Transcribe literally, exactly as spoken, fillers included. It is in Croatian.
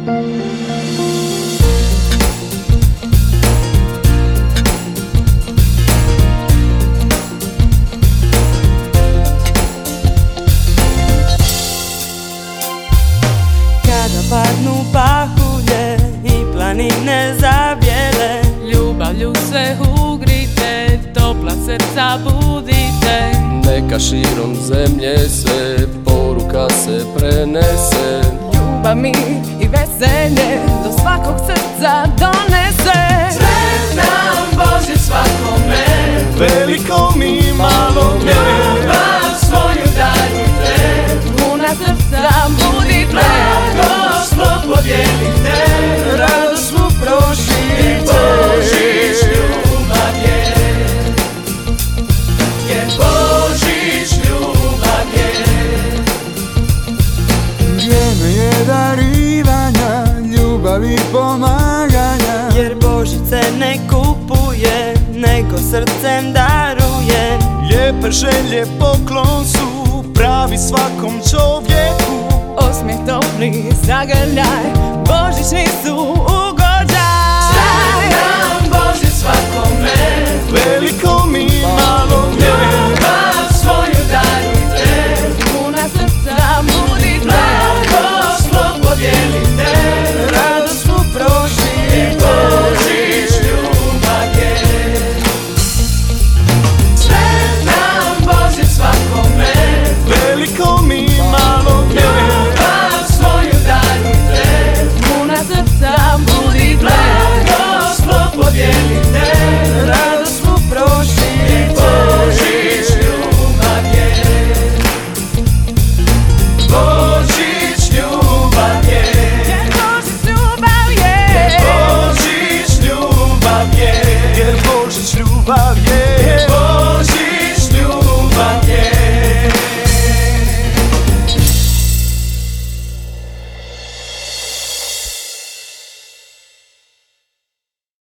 Kada padnu pahulje i planine zabijele, ljubavlju sve ugrite, topla srca budite. Neka širom zemlje sve poruka se prenese. Ljubav, mir i veselje do svakog srca donese. Sretan Božić svakome, velikom i malom me. Ljubav svoju darujte, puna srca budite. Blagoslov podijelite, radost svu proširite. Božić ljubav je, jer Božić ljubav je. Vrijeme je darivanja, ljubavi i pomaganja, jer Božić se ne kupuje, nego srcem daruje. lijepe želje poklon su pravi svakom čovjeku. Osmijeh topli zagrljaj, božićni su ugođaj. Sretan Božić svakome, Velik